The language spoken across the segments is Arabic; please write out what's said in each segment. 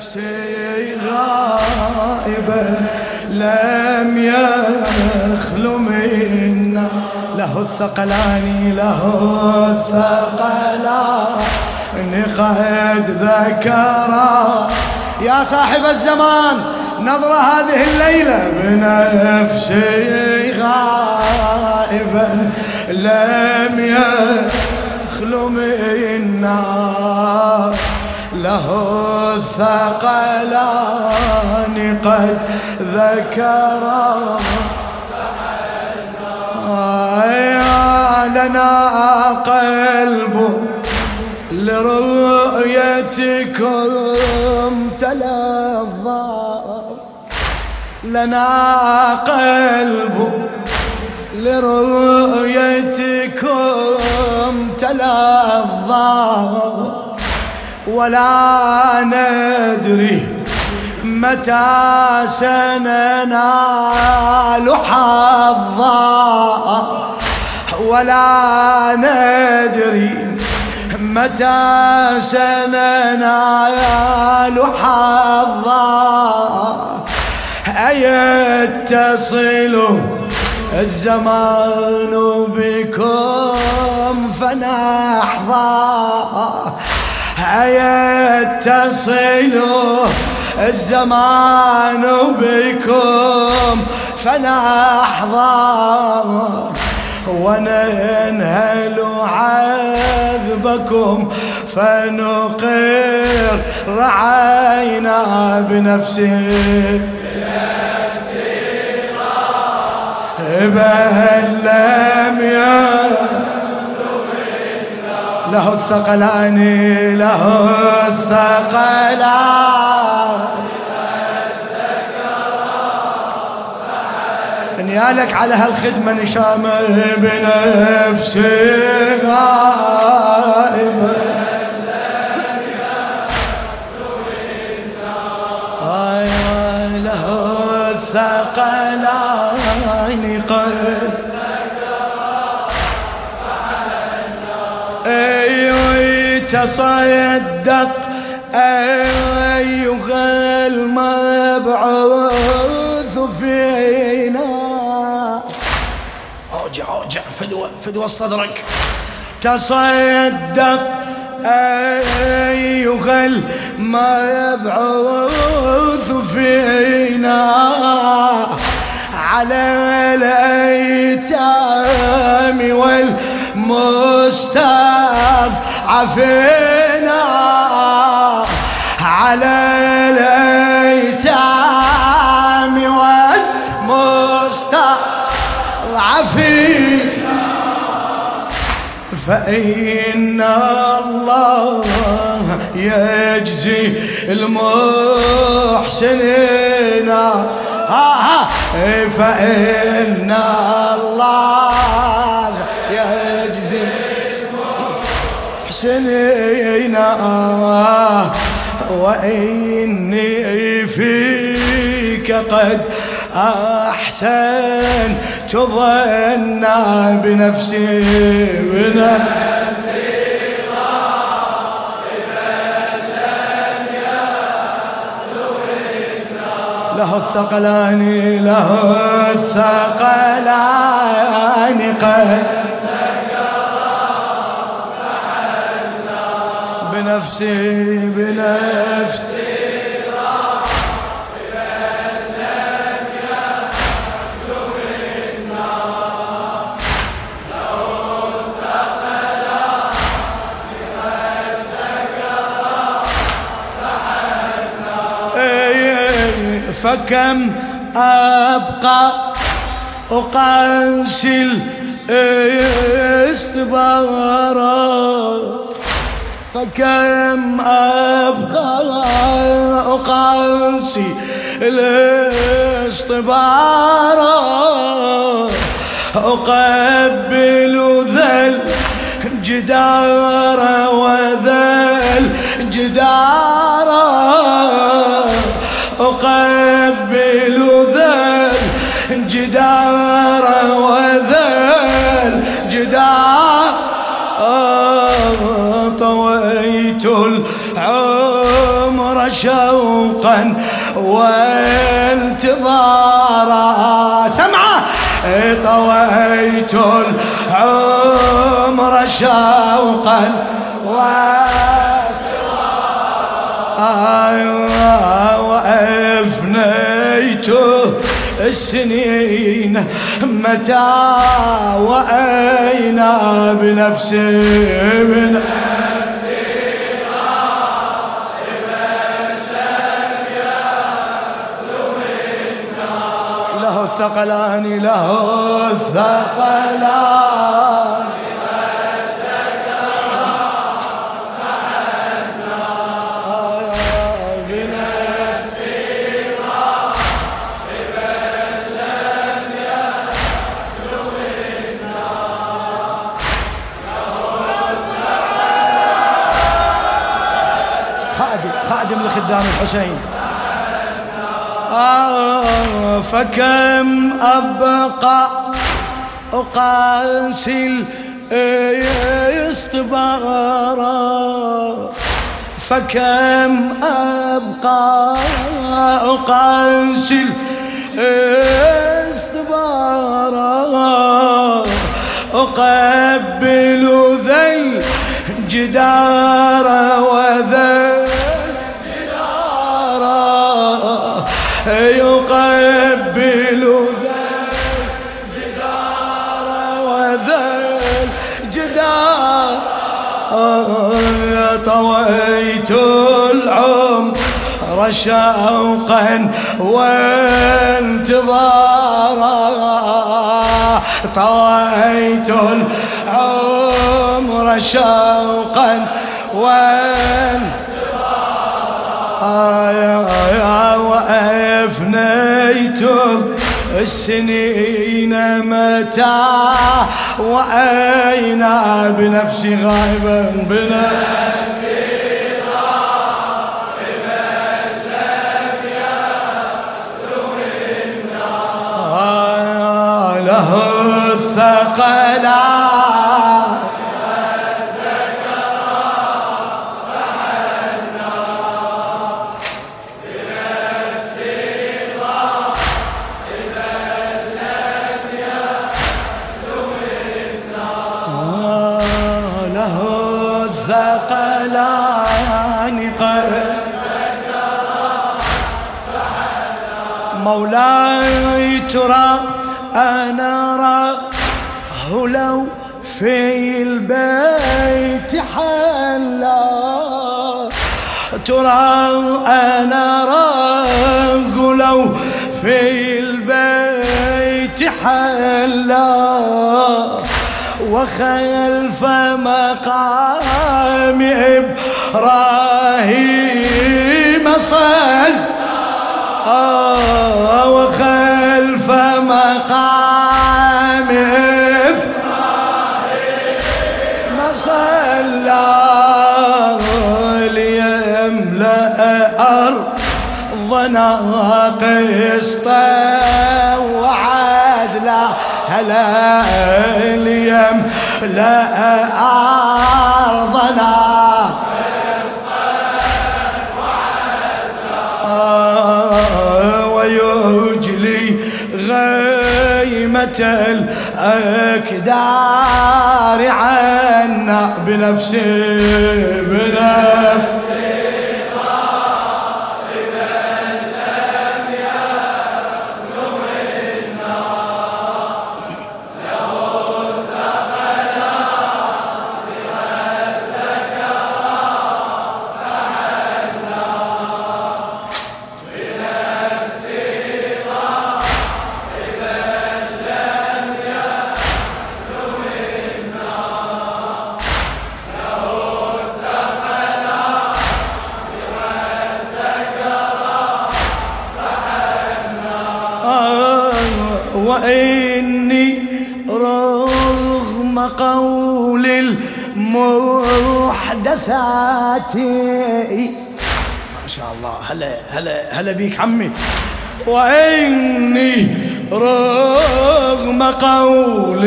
بنفسي غائبا لم يخلو منا، له الثقلان له الثقلان قد ذكرا. يا صاحب الزمان نظر هذه الليلة بنفسي غائبا لم يخلو منا، له الثقلان قد ذكرا. لنا قلب لرؤيتكم تلظى، لنا قلب لرؤيتكم تلظى، ولا ندري متى سننال حظا، ولا ندري متى سننال حظا. أيتصل الزمان بكم فنحظى، أيتصل الزمان بكم فنحظى، وننهل عذبكم فنقر رعينا بنفسي بل لم له الثقلان له الثقلان. نيالك على هالخدمة نشامة بنفسي غائبة له الثقلان قد تصدق أيها المبعوث فينا. أوجع فدوى صدرك. تصدق أيها المبعوث فينا على الأيتام والمستضعفين، على الأيتام والمستضعفين، فإن الله يجزي المحسنين، فإن الله يجزي المحسنين، وإني فيك قد أحسنت ظنا بنفسي له الثقلان له الثقلان قد بنفسي فكم أبقى أقاسي الاستبارة، فكم أبقى أقاسي الاستبارة، أقبل ذا الجدار وذا الجدار، أقبل ذا الجدار وذا الجدار، طويت العمر العمر شوقا وانتظارا. سمعه طويت العمر شوقا وأفنيت السنين متى وأين بنفسي له الثقلان له الثقلان خادم لخدام الحسين. فكم أبقى أقاسي الاستبارة، فكم أبقى أقاسي الاستبارة، أقبل ذا الجدار وذا يقبل ذا الجدار وذا الجدار. طويت العمر شوقا وانتظارا، طويت العمر شوقا وأفنيت السنين متى وأين بنفسي غائبا بنفسي غائبا لم يخلو منا له الثقلان مولاي ترى أنا راه لو في البيت حلا، ترى أنا راه لو في البيت حلا، وخلف مقام إبراهيم صل وخلف مقام إبراهيم صلى ليملأ أرضنا قسطا وعدلا، هلا ليملأ أرضنا ويجلي غيمة الأكدار عنا بنفسي وإني رغم قول المحدثات ما شاء الله هلا بيك عمي، وإني رغم قول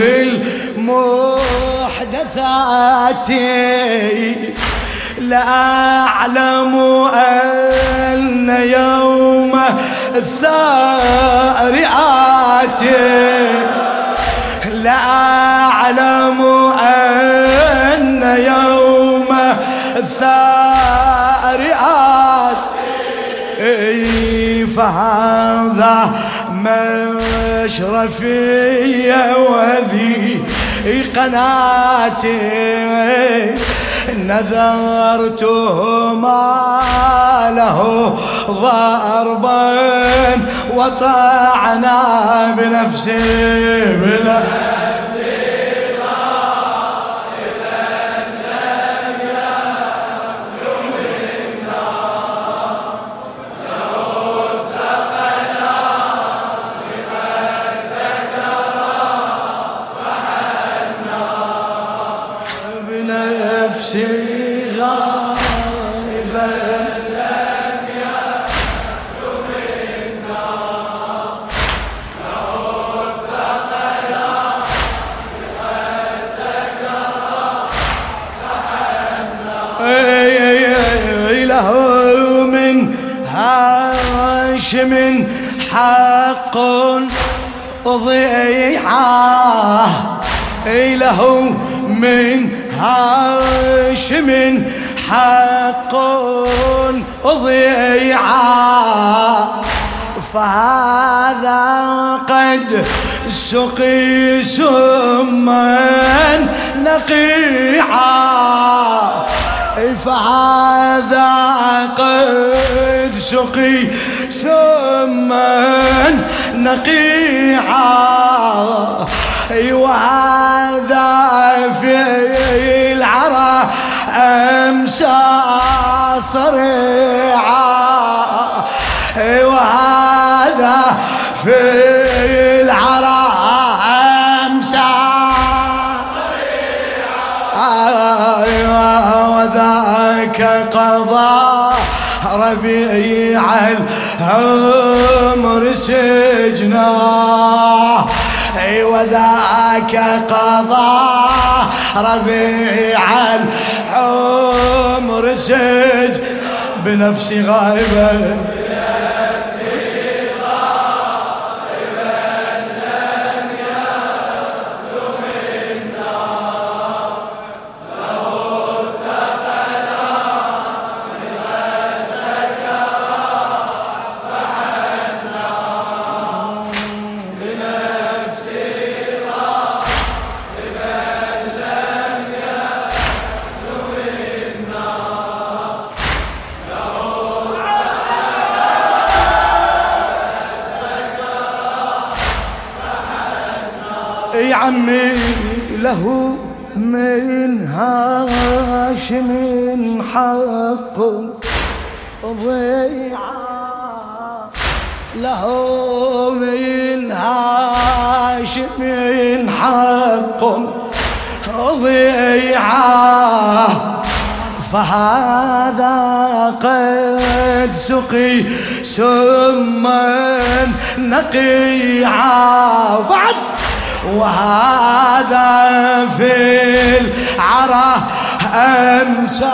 المحدثات لا أعلم يوم الثار آتي، لا أعلم أن يوم الثار آتي، فهذا مشرفي وذي قناتي، نذرت ما له ضربا وطعنا بنفسي بنفسي غائبا لم يخلو منا، له الثقلا بقد ذكر له من هاشم حق ضيعه، له من هاشم حق ضيعه، فهذا قد سقي سما نقيعا، فهذا قد سقي سما نقيعا، وهذا في العرى أمسى صريعا، وهذا في العرى أمسى صريعا، وذاك قضاء ربيع العمر سجناه، وذاك قضاء ربيع العمر سجن بنفسي غائبا لم يخلو منا، له الثقلا بقد ذكر فحنا، بنفسي يا عمي، له من هاشم حق ضيعا، له من هاشم حق ضيعا، فهذا قد سقي سما نقيعا، بعد وهذا في العرى أمسى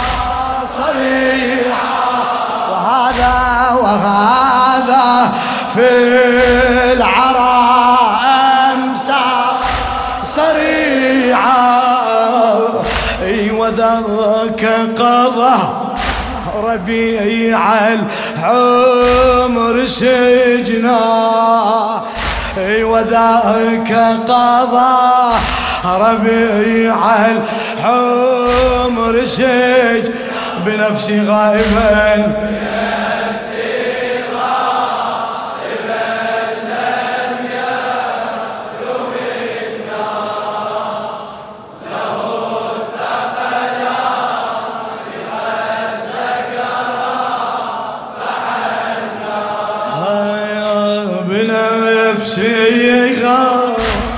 صريعا، وهذا في العرى أمسى صريعا، وذاك قضى ربيع العمر سجنا، وذاك قضى ربيع العمر سجن بنفسي غائبا بنفسي غائبا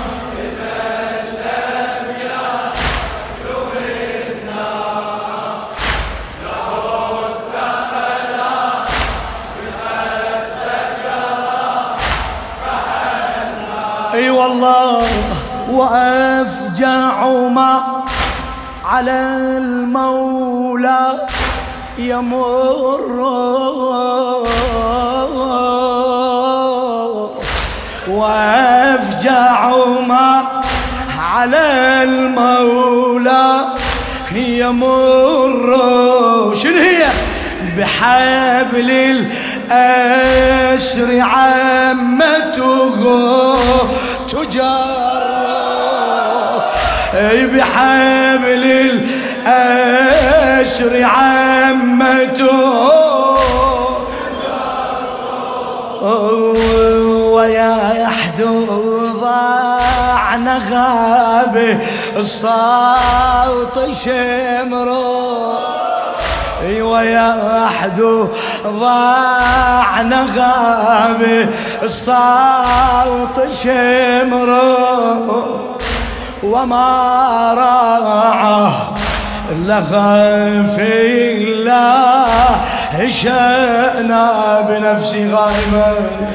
لم يخلو منا، له الثقلا بقد ذكر فحنا. اي والله وافجع ما على المولى يمر وافجع ما على المولى يمر. شنو هي؟ بحبل الأسر عمته تجر، بحبل الأسر عمته ويحدو ضعنها بالصوت شمره، ويحدو ضعنها بالصوت شمره، وما راعه لها في الله شأنا بنفسي غائبا.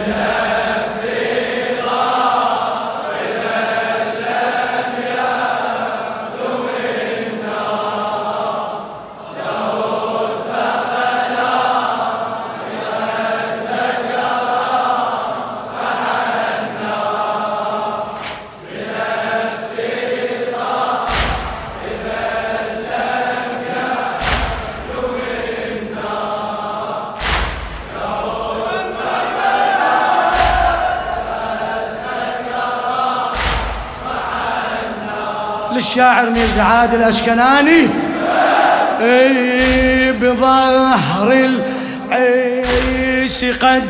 للشاعر ميرزا عادل الأشكناني بظهر العيش قد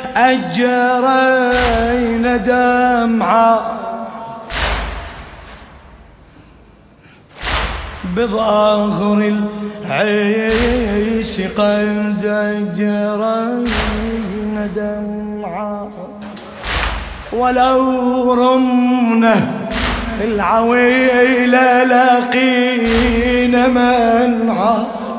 أجرينا دمعة، بظهر العيش قد أجرينا دمعة، ولو رمنا العويل لقينا منعا،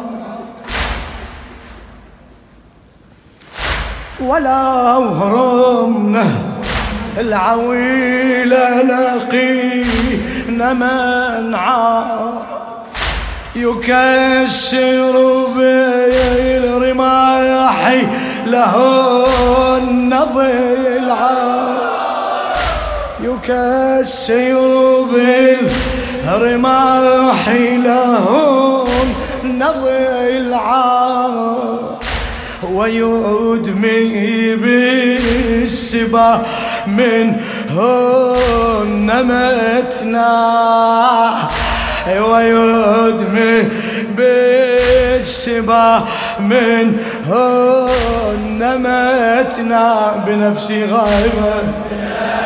ولو رمنا العويل لقينا منعا، يكسر بالرماح لهن ضلعا، يكسر بالرماح لهن ضلعا، ويدمي بالسبا منهن متنا، ويدمي بالسبا منهن متنا بنفسي غائبا.